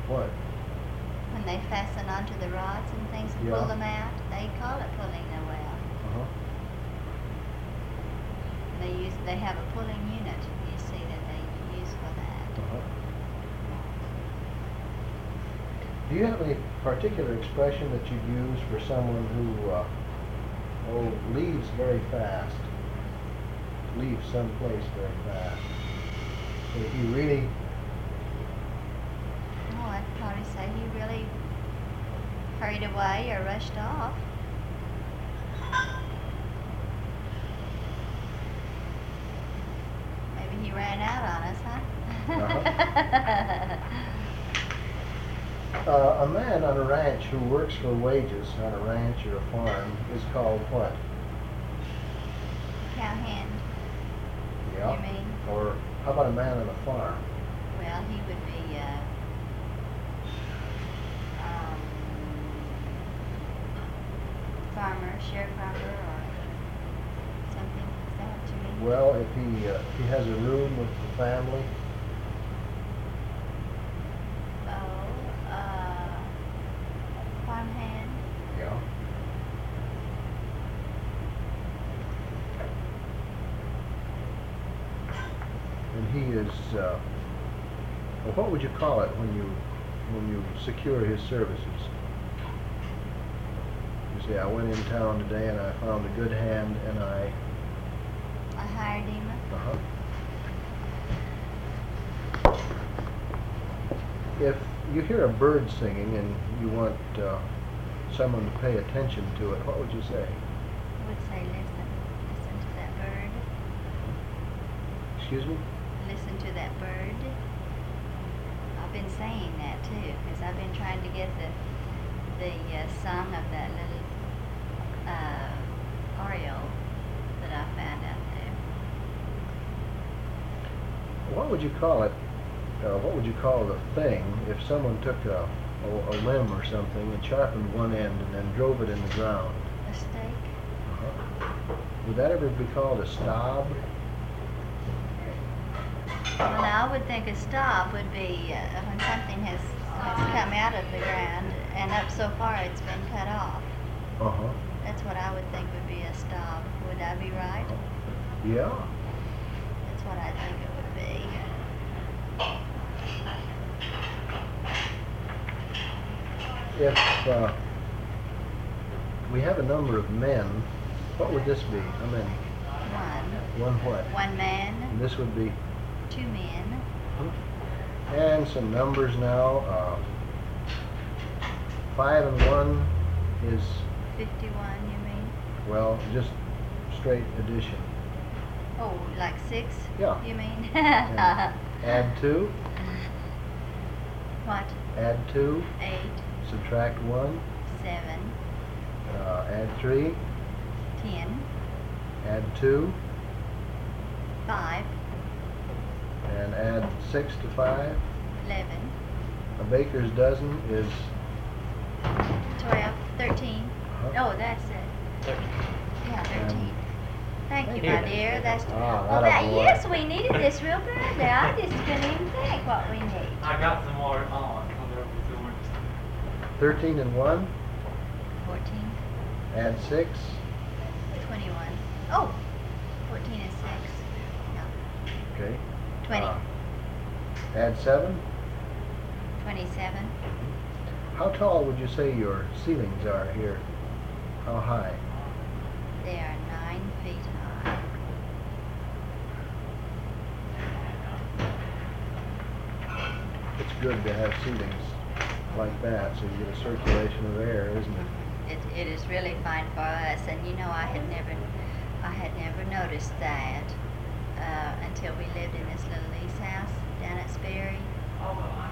What? When they fasten onto the rods and things and pull them out, they call it pulling the well. Uh-huh. They have a pulling unit, you see, that they use for that. Uh-huh. Do you have any particular expression that you'd use for someone who leaves very fast? Leaves someplace very fast. So if you really... Oh, I'd probably say he really hurried away or rushed off. Maybe he ran out on us, huh? Uh-huh. A man on a ranch who works for wages on a ranch or a farm is called what? Cowhand. Yeah. You mean? Or how about a man on a farm? Well, he would be farmer, sharecropper, or something. Is that what you mean? Well, if he has a room with the family. Farmhand. Yeah. And he is, well, what would you call it when you secure his services? You say, I went in town today and I found a good hand and I hired him. Uh-huh. If you hear a bird singing and you want someone to pay attention to it, what would you say? I would say listen to that bird. Excuse me? Listen to that bird. I've been saying that too, because I've been trying to get the song of that little oriole that I found out there. What would you call it? What would you call the thing if someone took a limb or something and sharpened one end and then drove it in the ground? A stake? Uh-huh. Would that ever be called a stop? Well, I would think a stop would be when something has come out of the ground and up so far it's been cut off. Uh-huh. That's what I would think would be a stop. Would I be right? Yeah. That's what I think it would be. If we have a number of men, what would this be? How many? One. One what? One man. And this would be? Two men. And some numbers now. 5 and 1 is? 51, you mean? Well, just straight addition. Oh, like 6? Yeah. You mean? Add 2. What? Add 2. 8. Subtract 1. 7. Add 3. 10. Add 2. 5. And add 6 to 5. 11. A baker's dozen is? 12. 13. Oh, that's it. 13. Yeah, 13. Thank you, you. my dear. That's Ah, yes, we needed this real badly. I just couldn't even think what we need. I got some more on. 13 and 1. 14. Add 6. 21. Oh, 14 and 6. No. Okay. 20. Add 7. 27. How tall would you say your ceilings are here? How high? They are 9 feet high. It's good to have ceilings like that so you get a circulation of air, isn't it? It is really fine for us, and you know I had never noticed that until we lived in this little lease house down at Sperry.